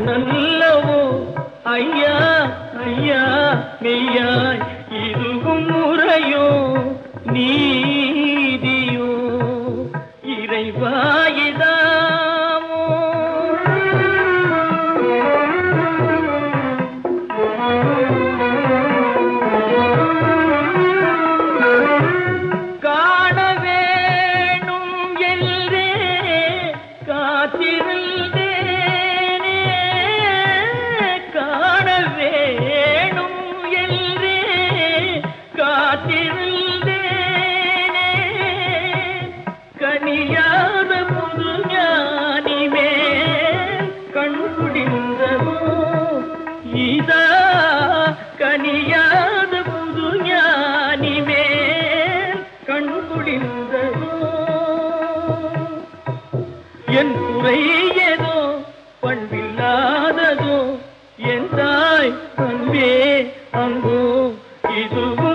நல்லவோ ஐயா ஐயா மெய்யாய் இதுவும் முறையோ நீதியோ இறைவாயிதாமோ காண வேணும் என்றே காத்திருந்தேனே காண வேணும் என்றே காத்திருந்தேனே கனியாத புது ஞானிமே கண் குடிந்ததோ இதா கனியாத புது ஞானிமே கண் குடிந்ததோ என் குறை ஏதோ பண்பில்லாததோ என் தாய் அன்பே அங்கோ இதுவும்